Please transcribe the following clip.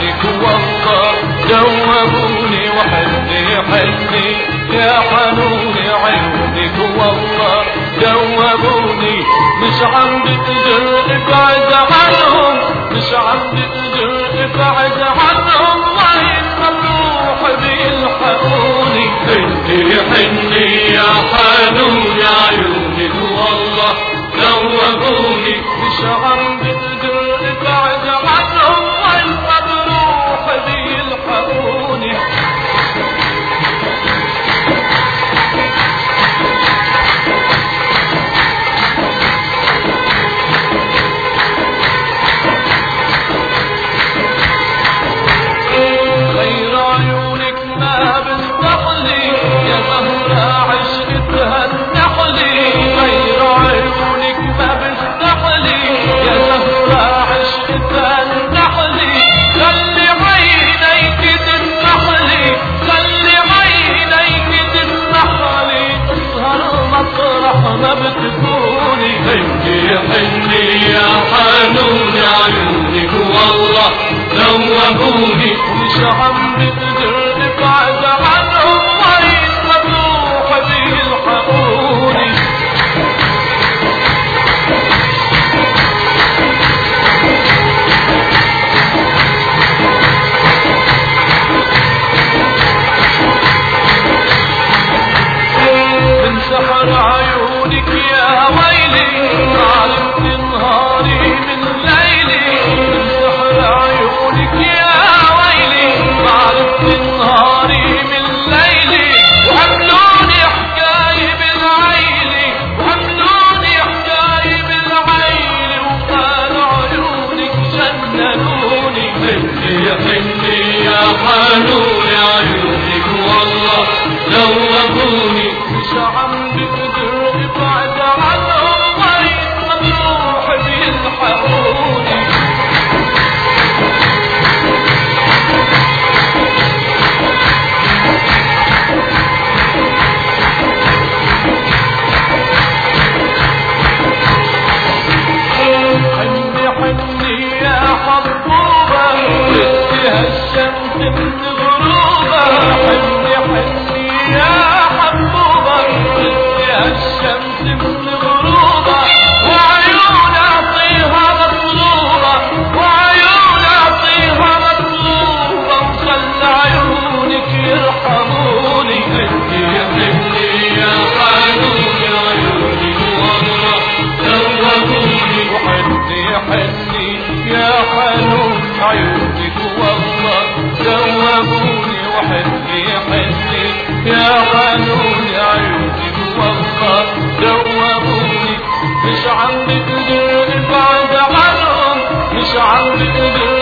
عيونك والله دوبوني وحني حني يا حنون عيونك والله دوبوني مش عم بقدر ابعد عنهم مش عم بقدر ابعد عنهم وين ما بروح بيلحقوني حني حني يا حنون عيونك والله دوبوني مش عم بقدر ابعد عنهم وين ما بروح بيلحقوني غير عيونك ما بستحلي يا زهرة عشقتها النحلي غير عيونك ما بستحلي يا زهرة عشقتها النحلي خلي عينيك تنحلي خلي عينيك تنحلي اسهر مطرح ما بتكوني حني حني يا حنون عيونك والله دوبوني مش عم بقدر ابعد عنهم وين ما بروح بيلحقوني من سحر عيونك يا ويلي عرفت نهاري من ليلي من سحر عيونك يا ويلي عرفت نهاري من ليلي وعملوني حكاية بالعيلي وعملوني حكاية بالعيلي وقالوا عيونك جننوني حني حني يا حنون عيونك والله دوبوني مش عم بقدر ابعد عنهم وين ما بروح بيلحقوني حني حني يا حبوبة لسه الشمس من غروبة حني حني يا حبوبة لسه الشمس من غروبة وعيون اعطيها مطلوبة وعيون اعطيها مطلوبة وخلى عيونك يرحموني حني حني يا حنون عيونك والله دوبوني وحني حني يا حنون عيونك والله دوبوني وحني حني يا حنون عيونك والله دوبوني مش عم بقدر ابعد عنهم مش عم بقدر